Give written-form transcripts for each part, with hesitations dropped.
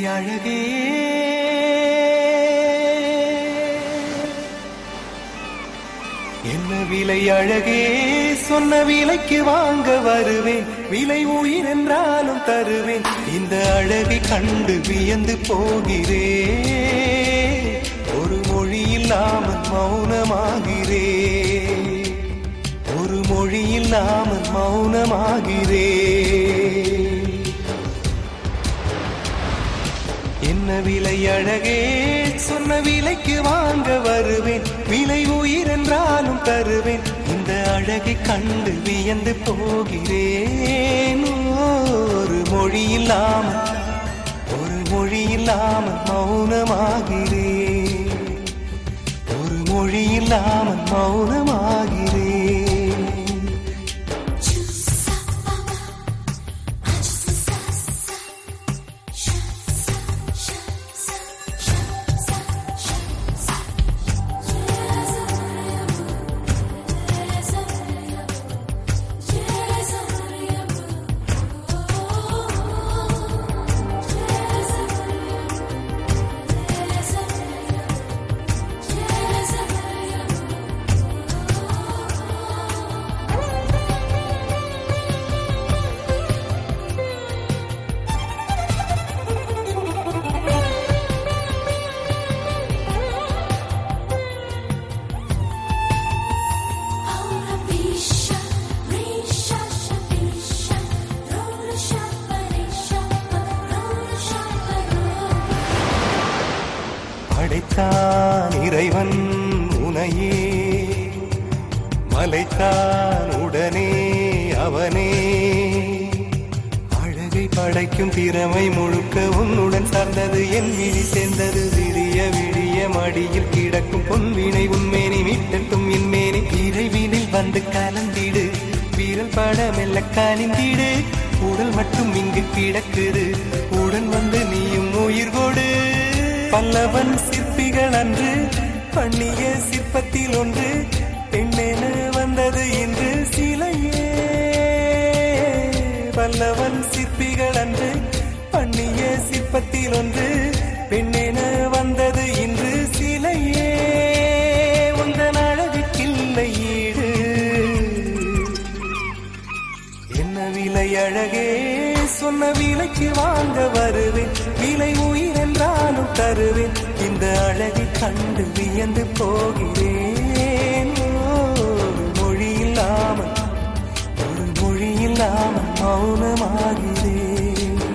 அழகே என்ன விலை அழகே சொன்ன விலைக்கு வாங்க வருவேன் விலை உயிர் என்றாலும் தருவேன் இந்த அழகை கண்டு வியந்து போகிறேன் ஒரு மொழி இல்லாமல் மௌனமாகிறேன் ஒரு மொழி இல்லாமல் மௌனமாகிறேன் என்ன விலை அழகே சொன்ன விலைக்கு வாங்க வருவேன் விலை உயிர் என்றாலும் தருவேன் இந்த அழகை கண்டு வியந்து போகிறேன் ஒரு மொழி இல்லாமல் மௌனமாகிறேன் ஒரு மொழி இல்லாமல் மௌனமாகிறேன் படைத்தான் இறைவன் உனையே மலைத்தான் உடனே அவனே அழகை படைக்கும் திறமை முழுக்க உன்னுடன் சார்ந்தது என் விழி சேர்ந்தது விடிய விடிய மடியில் கிடக்கும் பொன்வினை உன்மேனி மீட்டட்டும் என்மேனி இறைவினில் வந்து கலந்திடு வீரல் பட மெல்ல கனிந்திடு உடல் மட்டும் இங்கு கிடக்குது உடன் வந்து நீயும் உயிர் கொடு பல்லவன் சிற்பிகள் அன்று பண்ணிய சிற்பத்தில் ஒன்று பெண்ணென வந்தது இன்று சிலையே பல்லவன் சிற்பிகள் அன்று பண்ணிய சிற்பத்தில் ஒன்று பெண்ணென வந்தது இன்று சிலையே உந்தன் அழகுக்கில்லை ஈடு என்ன விலை அழகே சொன்ன விலைக்கு வாங்க வருவேன் விலை உயிர் என்றாலும் தருவேன் இந்த அழகை கண்டு வியந்து போகிறேன் ஒரு மொழி இல்லாமல் மௌனமாகிறேன்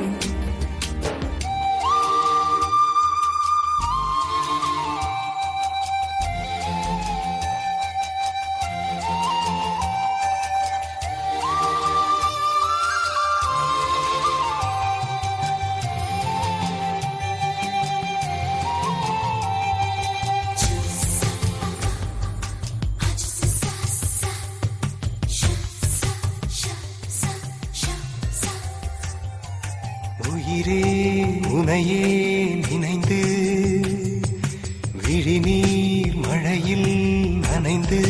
உயிரே உனையே நினைந்து விழிநீர் மழையில் நனைந்து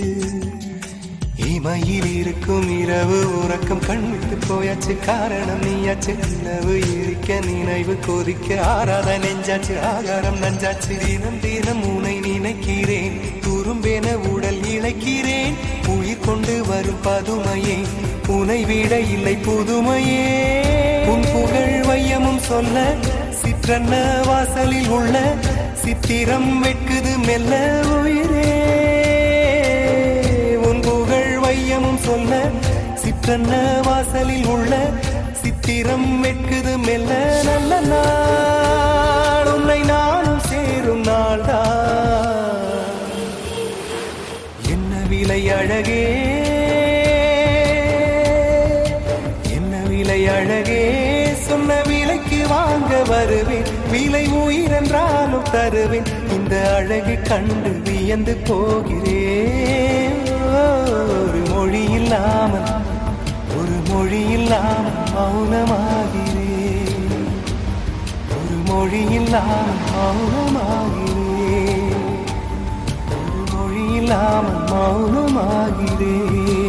இமையில் இருக்கும் இரவு உறக்கம் கண்விட்டு போயாச்சு காரணம் நீயாச்சு நிலவு எரிக்க நினைவு கொதிக்க ஆறாத நெஞ்சாச்சு ஆகாரம் நஞ்சாச்சு தினம் தினம் உனை நினைக்கிறேன் துரும்பென உடல் இழைக்கிறேன் உயிர் கொண்டு வரும் பதுமையே உனை விட இல்லை புதுமையே உன் புகழ் வையமும் சொல்ல சிற்றன்ன வாசலில் உள்ள சித்திரம் வெட்குது மெல்ல உயிரே உன் புகழ் வையமும் சொல்ல சிற்றன்ன வாசலில் உள்ள சித்திரம் வெட்குது மெல்ல நல்ல நாள் உன்னை நானும் சேரும் நாள்தான் என்ன விலை அழகே அழகே சொன்ன விலைக்கு வாங்க வருவேன் விலை உயிர் என்றாலும் தருவேன் இந்த அழகை கண்டு வியந்து போகிறேன் ஒரு மொழி இல்லாமல் மௌனமாகிறேன் ஒரு மொழி இல்லாமல் மௌனமாகிறேன் ஒரு மொழி இல்லாமல் மௌனமாகிறேன்